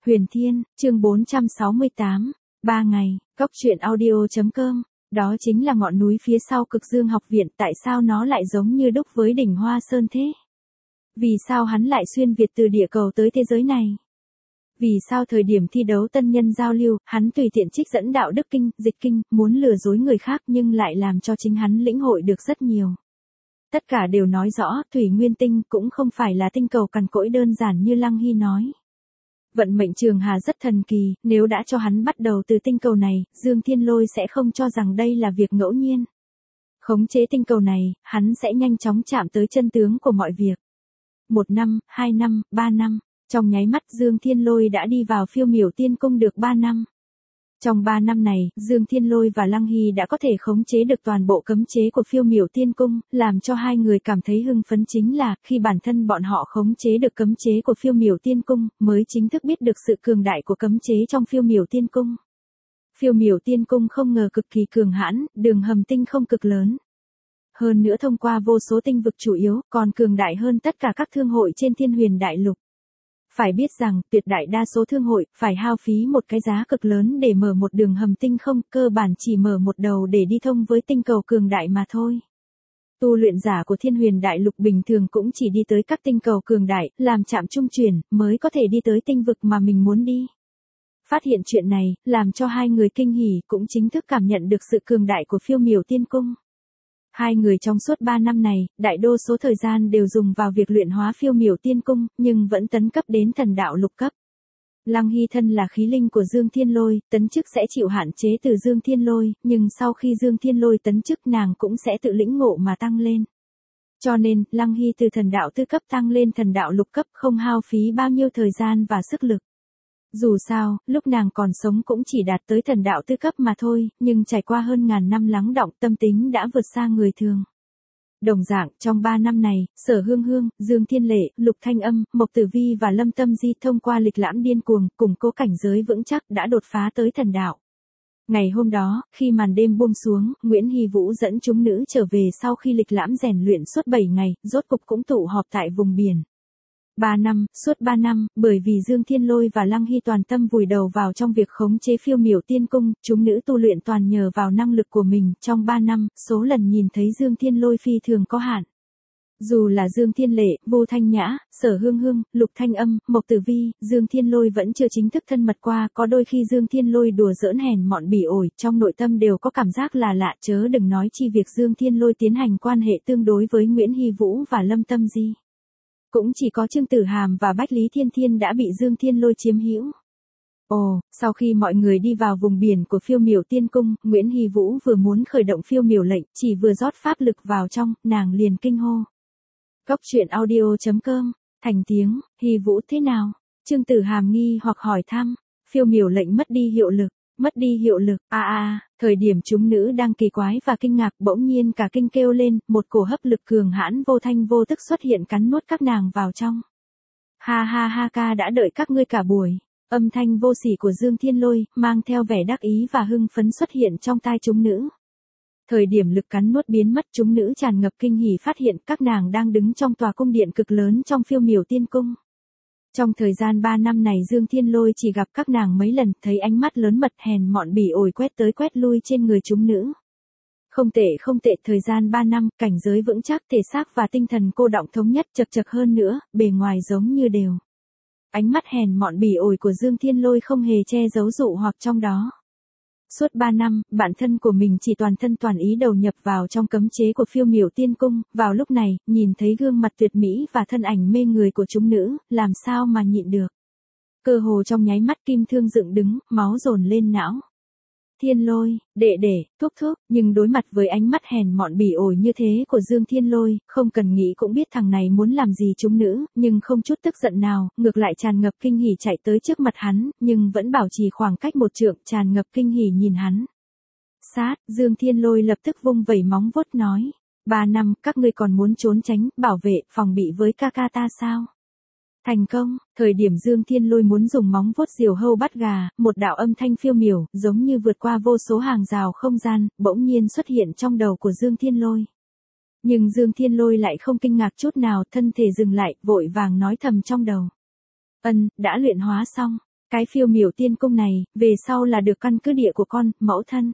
Huyền Thiên, chương 468, 3 ngày, Cốc truyện audio.com, đó chính là ngọn núi phía sau Cực Dương học viện, tại sao nó lại giống như đúc với đỉnh Hoa Sơn thế? Vì sao hắn lại xuyên Việt từ địa cầu tới thế giới này? Vì sao thời điểm thi đấu tân nhân giao lưu, hắn tùy tiện trích dẫn đạo đức kinh, dịch kinh, muốn lừa dối người khác nhưng lại làm cho chính hắn lĩnh hội được rất nhiều. Tất cả đều nói rõ, Thủy Nguyên Tinh cũng không phải là tinh cầu cằn cỗi đơn giản như Lăng Hy nói. Vận mệnh Trường Hà rất thần kỳ, nếu đã cho hắn bắt đầu từ tinh cầu này, Dương Thiên Lôi sẽ không cho rằng đây là việc ngẫu nhiên. Khống chế tinh cầu này, hắn sẽ nhanh chóng chạm tới chân tướng của mọi việc. 1 năm, 2 năm, 3 năm, trong nháy mắt Dương Thiên Lôi đã đi vào Phiêu Miểu Tiên Cung được 3 năm. Trong 3 năm này, Dương Thiên Lôi và Lăng Hy đã có thể khống chế được toàn bộ cấm chế của Phiêu Miểu Tiên Cung, làm cho hai người cảm thấy hưng phấn chính là, khi bản thân bọn họ khống chế được cấm chế của Phiêu Miểu Tiên Cung, mới chính thức biết được sự cường đại của cấm chế trong Phiêu Miểu Tiên Cung. Phiêu Miểu Tiên Cung không ngờ cực kỳ cường hãn, đường hầm tinh không cực lớn. Hơn nữa thông qua vô số tinh vực chủ yếu, còn cường đại hơn tất cả các thương hội trên Thiên Huyền Đại Lục. Phải biết rằng, tuyệt đại đa số thương hội, phải hao phí một cái giá cực lớn để mở một đường hầm tinh không, cơ bản chỉ mở một đầu để đi thông với tinh cầu cường đại mà thôi. Tu luyện giả của Thiên Huyền Đại Lục bình thường cũng chỉ đi tới các tinh cầu cường đại, làm trạm trung chuyển, mới có thể đi tới tinh vực mà mình muốn đi. Phát hiện chuyện này, làm cho hai người kinh hỉ, cũng chính thức cảm nhận được sự cường đại của Phiêu Miểu Tiên Cung. Hai người trong suốt 3 năm này, đại đa số thời gian đều dùng vào việc luyện hóa Phiêu Miểu Tiên Cung, nhưng vẫn tấn cấp đến thần đạo lục cấp. Lăng Hy thân là khí linh của Dương Thiên Lôi, tấn chức sẽ chịu hạn chế từ Dương Thiên Lôi, nhưng sau khi Dương Thiên Lôi tấn chức nàng cũng sẽ tự lĩnh ngộ mà tăng lên. Cho nên, Lăng Hy từ thần đạo tư cấp tăng lên thần đạo lục cấp không hao phí bao nhiêu thời gian và sức lực. Dù sao, lúc nàng còn sống cũng chỉ đạt tới thần đạo tư cấp mà thôi, nhưng trải qua hơn ngàn năm lắng đọng tâm tính đã vượt xa người thường. Đồng dạng, trong 3 năm này, Sở Hương Hương, Dương Thiên Lệ, Lục Thanh Âm, Mộc Tử Vi và Lâm Tâm Di thông qua lịch lãm điên cuồng, củng cố cảnh giới vững chắc đã đột phá tới thần đạo. Ngày hôm đó, khi màn đêm buông xuống, Nguyễn Hy Vũ dẫn chúng nữ trở về sau khi lịch lãm rèn luyện suốt 7 ngày, rốt cục cũng tụ họp tại vùng biển. 3 năm, suốt 3 năm, bởi vì Dương Thiên Lôi và Lăng Hy toàn tâm vùi đầu vào trong việc khống chế Phiêu Miểu Tiên Cung, chúng nữ tu luyện toàn nhờ vào năng lực của mình, trong 3 năm, số lần nhìn thấy Dương Thiên Lôi phi thường có hạn. Dù là Dương Thiên Lệ, Vô Thanh Nhã, Sở Hương Hương, Lục Thanh Âm, Mộc Tử Vi, Dương Thiên Lôi vẫn chưa chính thức thân mật qua, có đôi khi Dương Thiên Lôi đùa giỡn hèn mọn bỉ ổi, trong nội tâm đều có cảm giác là lạ, chớ đừng nói chi việc Dương Thiên Lôi tiến hành quan hệ tương đối với Nguyễn Hy Vũ và Lâm Tâm Di. Cũng chỉ có Trương Tử Hàm và Bách Lý Thiên Thiên đã bị Dương Thiên Lôi chiếm hữu. Ồ, sau khi mọi người đi vào vùng biển của Phiêu Miểu Tiên Cung, Nguyễn Hy Vũ vừa muốn khởi động Phiêu Miểu lệnh, chỉ vừa rót pháp lực vào trong, nàng liền kinh hô. Cốc truyện audio.com, thành tiếng, Hy Vũ thế nào? Trương Tử Hàm nghi hoặc hỏi thăm, Phiêu Miểu lệnh mất đi hiệu lực. Mất đi hiệu lực, thời điểm chúng nữ đang kỳ quái và kinh ngạc bỗng nhiên cả kinh kêu lên, một cổ hấp lực cường hãn vô thanh vô tức xuất hiện cắn nuốt các nàng vào trong. Ha ha ha, ca đã đợi các ngươi cả buổi, âm thanh vô sỉ của Dương Thiên Lôi, mang theo vẻ đắc ý và hưng phấn xuất hiện trong tai chúng nữ. Thời điểm lực cắn nuốt biến mất chúng nữ tràn ngập kinh hỉ phát hiện các nàng đang đứng trong tòa cung điện cực lớn trong Phiêu Miểu Tiên Cung. Trong thời gian 3 năm này Dương Thiên Lôi chỉ gặp các nàng mấy lần, thấy ánh mắt lớn mật hèn mọn bỉ ổi quét tới quét lui trên người chúng nữ. Không tệ, thời gian 3 năm, cảnh giới vững chắc, thể xác và tinh thần cô đọng thống nhất, chật chật hơn nữa, bề ngoài giống như đều. Ánh mắt hèn mọn bỉ ổi của Dương Thiên Lôi không hề che giấu dụ hoặc trong đó. Suốt 3 năm, bản thân của mình chỉ toàn thân toàn ý đầu nhập vào trong cấm chế của Phiêu Miểu Tiên Cung, vào lúc này, nhìn thấy gương mặt tuyệt mỹ và thân ảnh mê người của chúng nữ, làm sao mà nhịn được. Cơ hồ trong nháy mắt kim thương dựng đứng, máu dồn lên não. Thiên Lôi, đệ, thúc, nhưng đối mặt với ánh mắt hèn mọn bỉ ổi như thế của Dương Thiên Lôi, không cần nghĩ cũng biết thằng này muốn làm gì chúng nữ, nhưng không chút tức giận nào, ngược lại tràn ngập kinh hỉ chạy tới trước mặt hắn, nhưng vẫn bảo trì khoảng cách 1 trượng, tràn ngập kinh hỉ nhìn hắn. Sát, Dương Thiên Lôi lập tức vung vẩy móng vuốt nói, 3 năm, các ngươi còn muốn trốn tránh, bảo vệ, phòng bị với ca ca ta sao? Thành công, thời điểm Dương Thiên Lôi muốn dùng móng vuốt diều hâu bắt gà, một đạo âm thanh phiêu miểu, giống như vượt qua vô số hàng rào không gian, bỗng nhiên xuất hiện trong đầu của Dương Thiên Lôi. Nhưng Dương Thiên Lôi lại không kinh ngạc chút nào, thân thể dừng lại, vội vàng nói thầm trong đầu. Đã luyện hóa xong. Cái phiêu miểu tiên cung này, về sau là được căn cứ địa của con, mẫu thân.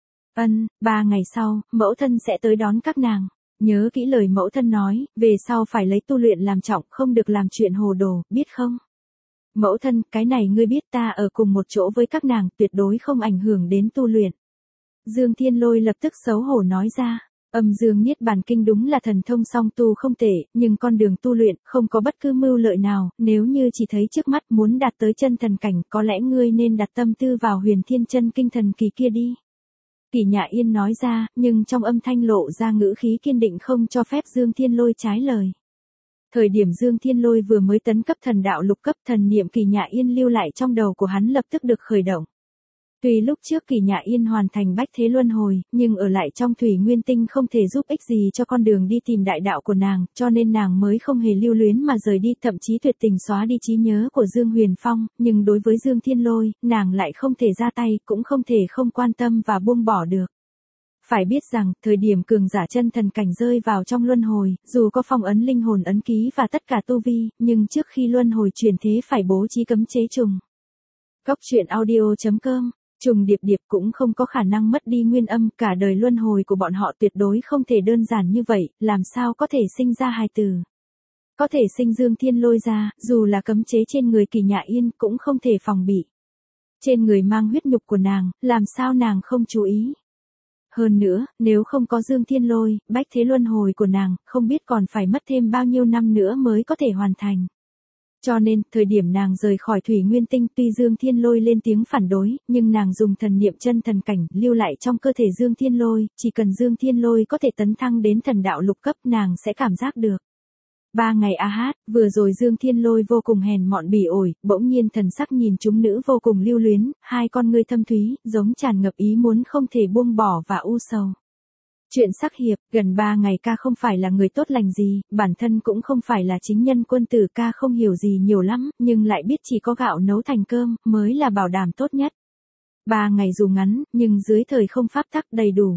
3 ngày sau, mẫu thân sẽ tới đón các nàng. Nhớ kỹ lời mẫu thân nói, về sau phải lấy tu luyện làm trọng, không được làm chuyện hồ đồ, biết không? Mẫu thân, cái này ngươi biết, ta ở cùng một chỗ với các nàng, tuyệt đối không ảnh hưởng đến tu luyện. Dương Thiên Lôi lập tức xấu hổ nói ra. Âm dương niết bàn kinh đúng là thần thông song tu không tệ, nhưng con đường tu luyện không có bất cứ mưu lợi nào, nếu như chỉ thấy trước mắt muốn đạt tới chân thần cảnh, có lẽ ngươi nên đặt tâm tư vào Huyền Thiên Chân Kinh thần kỳ kia đi. Kỷ Nhã Yên nói ra, nhưng trong âm thanh lộ ra ngữ khí kiên định không cho phép Dương Thiên Lôi trái lời. Thời điểm Dương Thiên Lôi vừa mới tấn cấp thần đạo lục cấp, thần niệm Kỷ Nhã Yên lưu lại trong đầu của hắn lập tức được khởi động. Tuy lúc trước Kỷ Nhã Yên hoàn thành bách thế luân hồi, nhưng ở lại trong Thủy Nguyên Tinh không thể giúp ích gì cho con đường đi tìm đại đạo của nàng, cho nên nàng mới không hề lưu luyến mà rời đi, thậm chí tuyệt tình xóa đi trí nhớ của Dương Huyền Phong, nhưng đối với Dương Thiên Lôi, nàng lại không thể ra tay, cũng không thể không quan tâm và buông bỏ được. Phải biết rằng, thời điểm cường giả chân thần cảnh rơi vào trong luân hồi, dù có phong ấn linh hồn ấn ký và tất cả tu vi, nhưng trước khi luân hồi chuyển thế phải bố trí cấm chế trùng. Góc truyện audio.com Trùng điệp điệp cũng không có khả năng mất đi nguyên âm, cả đời luân hồi của bọn họ tuyệt đối không thể đơn giản như vậy, làm sao có thể sinh ra hài tử. Có thể sinh Dương Thiên Lôi ra, dù là cấm chế trên người Kỷ Nhã Yên cũng không thể phòng bị. Trên người mang huyết nhục của nàng, làm sao nàng không chú ý. Hơn nữa, nếu không có Dương Thiên Lôi, bách thế luân hồi của nàng, không biết còn phải mất thêm bao nhiêu năm nữa mới có thể hoàn thành. Cho nên, thời điểm nàng rời khỏi Thủy Nguyên Tinh, tuy Dương Thiên Lôi lên tiếng phản đối, nhưng nàng dùng thần niệm chân thần cảnh, lưu lại trong cơ thể Dương Thiên Lôi, chỉ cần Dương Thiên Lôi có thể tấn thăng đến thần đạo lục cấp, nàng sẽ cảm giác được. 3 ngày vừa rồi Dương Thiên Lôi vô cùng hèn mọn bỉ ổi, bỗng nhiên thần sắc nhìn chúng nữ vô cùng lưu luyến, hai con ngươi thâm thúy, giống tràn ngập ý muốn không thể buông bỏ và u sầu. Chuyện sắc hiệp, gần 3 ngày ca không phải là người tốt lành gì, bản thân cũng không phải là chính nhân quân tử, ca không hiểu gì nhiều lắm, nhưng lại biết chỉ có gạo nấu thành cơm, mới là bảo đảm tốt nhất. 3 ngày dù ngắn, nhưng dưới thời không pháp tắc đầy đủ.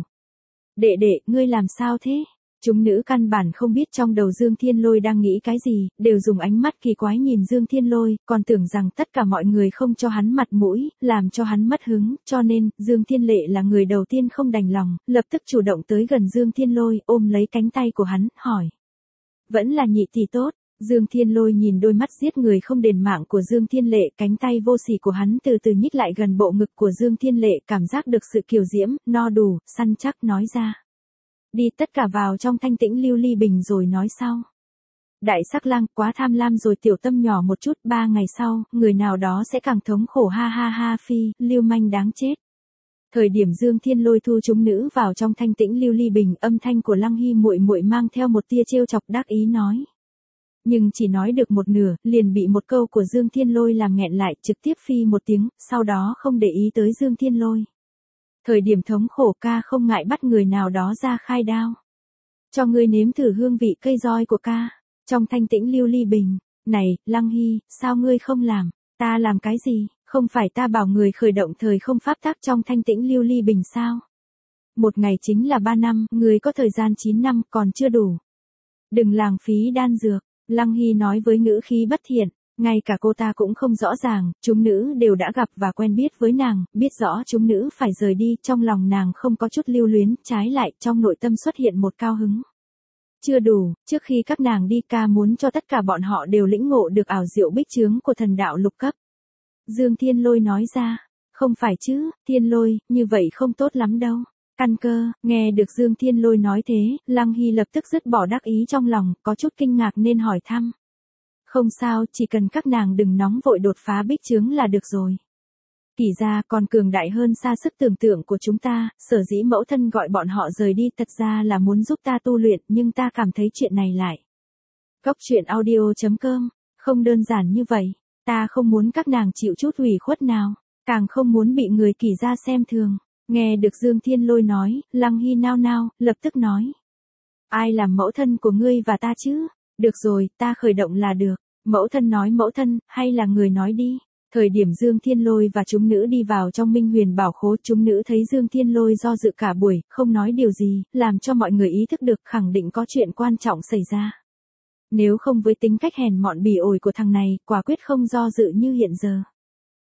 Đệ đệ, ngươi làm sao thế? Chúng nữ căn bản không biết trong đầu Dương Thiên Lôi đang nghĩ cái gì, đều dùng ánh mắt kỳ quái nhìn Dương Thiên Lôi, còn tưởng rằng tất cả mọi người không cho hắn mặt mũi, làm cho hắn mất hứng, cho nên, Dương Thiên Lệ là người đầu tiên không đành lòng, lập tức chủ động tới gần Dương Thiên Lôi, ôm lấy cánh tay của hắn, hỏi. Vẫn là nhị tỷ tốt. Dương Thiên Lôi nhìn đôi mắt giết người không đền mạng của Dương Thiên Lệ, cánh tay vô sỉ của hắn từ từ nhích lại gần bộ ngực của Dương Thiên Lệ, cảm giác được sự kiều diễm, no đủ, săn chắc nói ra. Đi tất cả vào trong thanh tĩnh lưu ly bình rồi nói sau. Đại sắc lang, quá tham lam rồi, tiểu tâm nhỏ một chút, 3 ngày sau, người nào đó sẽ càng thống khổ, ha ha ha, phi, lưu manh đáng chết. Thời điểm Dương Thiên Lôi thu chúng nữ vào trong thanh tĩnh lưu ly bình, âm thanh của Lăng Hy muội muội mang theo một tia trêu chọc đắc ý nói. Nhưng chỉ nói được một nửa, liền bị một câu của Dương Thiên Lôi làm nghẹn lại, trực tiếp phi một tiếng, sau đó không để ý tới Dương Thiên Lôi. Thời điểm thống khổ, ca không ngại bắt người nào đó ra khai đao. Cho ngươi nếm thử hương vị cây roi của ca. Trong thanh tĩnh lưu ly bình. Này, Lăng Hy, sao ngươi không làm? Ta làm cái gì? Không phải ta bảo người khởi động thời không pháp tắc trong thanh tĩnh lưu ly bình sao? Một ngày chính là 3 năm, ngươi có thời gian 9 năm, còn chưa đủ. Đừng lãng phí đan dược. Lăng Hy nói với ngữ khí bất thiện. Ngay cả cô ta cũng không rõ ràng, chúng nữ đều đã gặp và quen biết với nàng, biết rõ chúng nữ phải rời đi, trong lòng nàng không có chút lưu luyến, trái lại, trong nội tâm xuất hiện một cao hứng. Chưa đủ, trước khi các nàng đi, ca muốn cho tất cả bọn họ đều lĩnh ngộ được ảo diệu bích chướng của thần đạo lục cấp. Dương Thiên Lôi nói ra, không phải chứ, Thiên Lôi, như vậy không tốt lắm đâu. Căn cơ, nghe được Dương Thiên Lôi nói thế, Lăng Hy lập tức dứt bỏ đắc ý trong lòng, có chút kinh ngạc nên hỏi thăm. Không sao, chỉ cần các nàng đừng nóng vội đột phá bích chướng là được rồi. Kỷ gia còn cường đại hơn xa sức tưởng tượng của chúng ta, sở dĩ mẫu thân gọi bọn họ rời đi thật ra là muốn giúp ta tu luyện, nhưng ta cảm thấy chuyện này lại. Góc truyện audio.com, không đơn giản như vậy, ta không muốn các nàng chịu chút ủy khuất nào, càng không muốn bị người Kỷ gia xem thường. Nghe được Dương Thiên Lôi nói, Lăng Hy nao nao, lập tức nói. Ai làm mẫu thân của ngươi và ta chứ? Được rồi, ta khởi động là được. Mẫu thân nói mẫu thân, hay là người nói đi. Thời điểm Dương Thiên Lôi và chúng nữ đi vào trong Minh Huyền Bảo Khố, chúng nữ thấy Dương Thiên Lôi do dự cả buổi, không nói điều gì, làm cho mọi người ý thức được khẳng định có chuyện quan trọng xảy ra. Nếu không với tính cách hèn mọn bỉ ổi của thằng này, quả quyết không do dự như hiện giờ.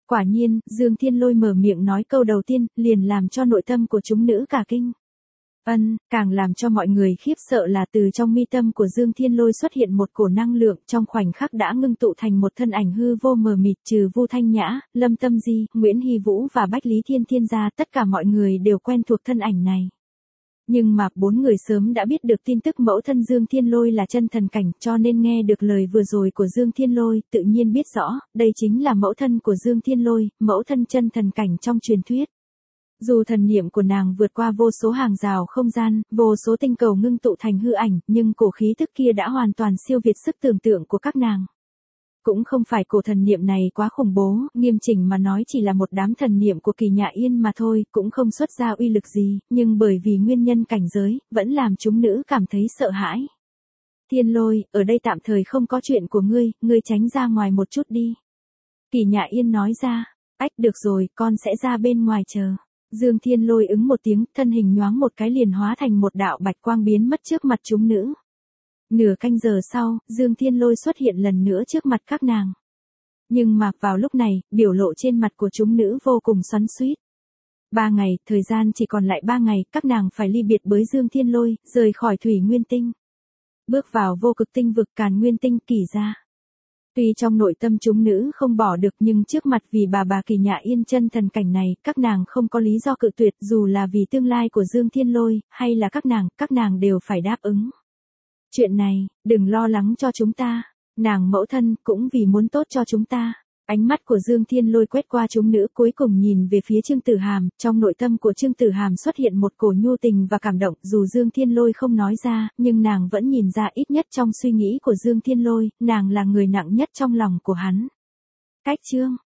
Quả nhiên, Dương Thiên Lôi mở miệng nói câu đầu tiên, liền làm cho nội tâm của chúng nữ cả kinh. Càng làm cho mọi người khiếp sợ là từ trong mi tâm của Dương Thiên Lôi xuất hiện một cổ năng lượng, trong khoảnh khắc đã ngưng tụ thành một thân ảnh hư vô mờ mịt, trừ Vu Thanh Nhã, Lâm Tâm Di, Nguyễn Hy Vũ và Bách Lý Thiên Thiên ra, tất cả mọi người đều quen thuộc thân ảnh này. Nhưng mà 4 người sớm đã biết được tin tức mẫu thân Dương Thiên Lôi là chân thần cảnh, cho nên nghe được lời vừa rồi của Dương Thiên Lôi, tự nhiên biết rõ, đây chính là mẫu thân của Dương Thiên Lôi, mẫu thân chân thần cảnh trong truyền thuyết. Dù thần niệm của nàng vượt qua vô số hàng rào không gian, vô số tinh cầu ngưng tụ thành hư ảnh, nhưng cổ khí tức kia đã hoàn toàn siêu việt sức tưởng tượng của các nàng. Cũng không phải cổ thần niệm này quá khủng bố, nghiêm chỉnh mà nói chỉ là một đám thần niệm của Kỳ Nhạ Yên mà thôi, cũng không xuất ra uy lực gì, nhưng bởi vì nguyên nhân cảnh giới, vẫn làm chúng nữ cảm thấy sợ hãi. Thiên Lôi, ở đây tạm thời không có chuyện của ngươi tránh ra ngoài một chút đi. Kỳ Nhạ Yên nói ra, được rồi, con sẽ ra bên ngoài chờ. Dương Thiên Lôi ứng một tiếng, thân hình nhoáng một cái liền hóa thành một đạo bạch quang biến mất trước mặt chúng nữ. Nửa canh giờ sau, Dương Thiên Lôi xuất hiện lần nữa trước mặt các nàng. Nhưng mà vào lúc này, biểu lộ trên mặt của chúng nữ vô cùng xoắn xuýt. 3 ngày, thời gian chỉ còn lại 3 ngày, các nàng phải ly biệt với Dương Thiên Lôi, rời khỏi Thủy Nguyên Tinh. Bước vào vô cực tinh vực Càn Nguyên Tinh Kỳ gia. Tuy trong nội tâm chúng nữ không bỏ được nhưng trước mặt vì bà Kỳ Nhạ Yên chân thần cảnh này, các nàng không có lý do cự tuyệt, dù là vì tương lai của Dương Thiên Lôi, hay là các nàng đều phải đáp ứng. Chuyện này, đừng lo lắng cho chúng ta, nàng mẫu thân cũng vì muốn tốt cho chúng ta. Ánh mắt của Dương Thiên Lôi quét qua chúng nữ cuối cùng nhìn về phía Trương Tử Hàm, trong nội tâm của Trương Tử Hàm xuất hiện một cổ nhu tình và cảm động, dù Dương Thiên Lôi không nói ra, nhưng nàng vẫn nhìn ra ít nhất trong suy nghĩ của Dương Thiên Lôi, nàng là người nặng nhất trong lòng của hắn. Cách chương